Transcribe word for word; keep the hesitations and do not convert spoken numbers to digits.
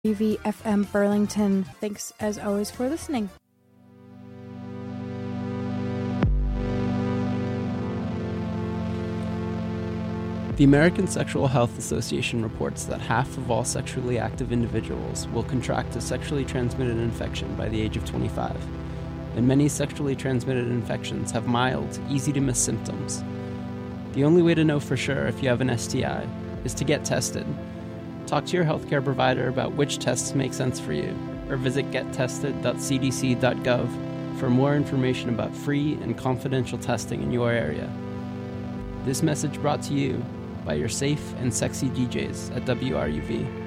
W V F M Burlington. Thanks as always for listening. The American Sexual Health Association reports that half of all sexually active individuals will contract a sexually transmitted infection by the age of twenty-five, and many sexually transmitted infections have mild, easy-to-miss symptoms. The only way to know for sure if you have an S T I is to get tested. Talk to your healthcare provider about which tests make sense for you, or visit get tested dot c d c dot gov for more information about free and confidential testing in your area. This message brought to you by your safe and sexy D Js at W R U V.